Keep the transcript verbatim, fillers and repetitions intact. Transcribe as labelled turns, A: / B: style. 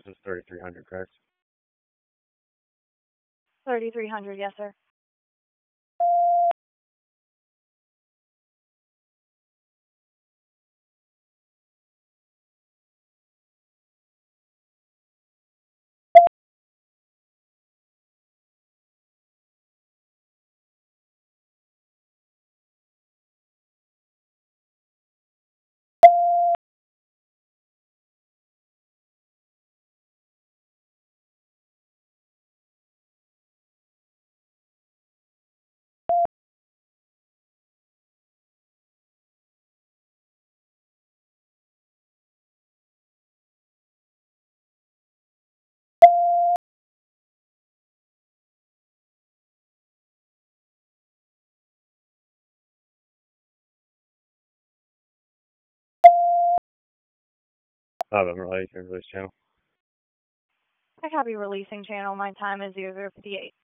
A: This is thirty-three hundred, correct?
B: thirty-three hundred, yes, sir.
A: Five, I'm ready to release channel.
B: I copy releasing channel. My time is zero zero fifty-eight.